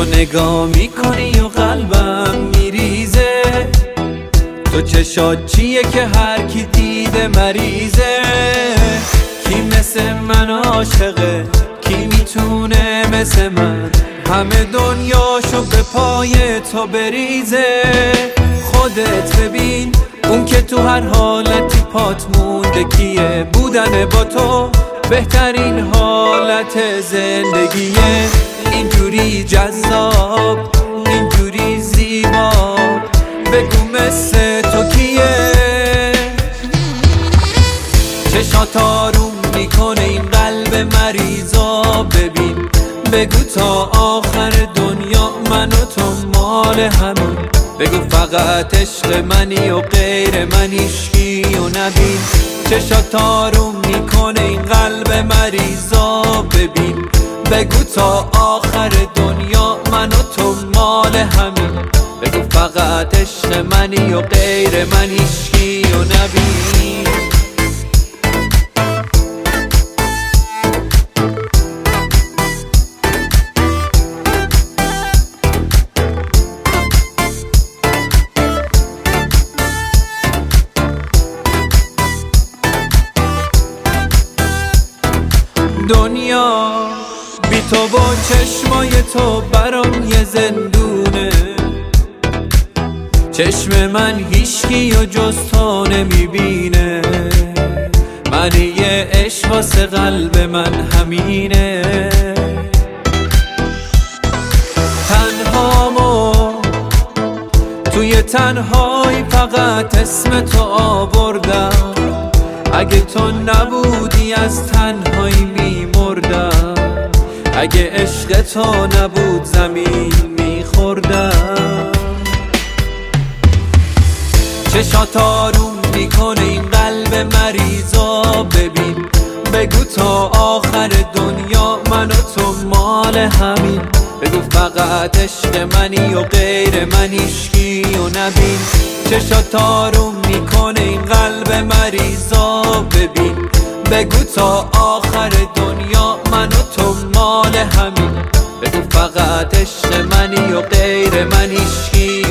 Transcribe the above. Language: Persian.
تو نگاه میکنی و قلبم میریزه، تو چشات چیه که هر کی دیده مریضه. کی مثل من عاشقه، کی میتونه مثل من همه دنیاشو به پای تو بریزه. خودت ببین اون که تو هر حالتی پات مونده کیه، بودن با تو بهترین حالت زندگیه. اینجوری جذاب، اینجوری زیبا، بگو مثل تو کیه. چشات آروم میکنه این قلب مریضا، ببین بگو تا آخر دنیا من و تو مال همون. بگو فقط عشق منی و غیر من هیچکی و نبین. چشات آروم میکنه این قلب مریضا، ببین بگو تا آخر دنیا من و تو مال همین. بگو فقط عشق منی و غیر من هیچکی و نبین. دنیا بی تو و چشمای تو برام یه زندونه. چشم من هیچکی و جز تو نمیبینه. من یه عشق واسه قلب من همینه. تنهامو توی تنهایی فقط اسم تو آوردم. اگه تو نبودی از تنهایی میمردم. اگه عشق تو نبود زمین میخوردم. چشات آروم میکنه این قلب مریضا، ببین بگو تا آخر دنیا من و تو مال همین. بگو فقط عشق منی و غیر من هیچکی و نبین. چشات آروم میکنه این قلب مریضا، ببین بگو تا آخر دنیا من و تو مال همین. بگو فقط عشق منی و غیر من هیچکی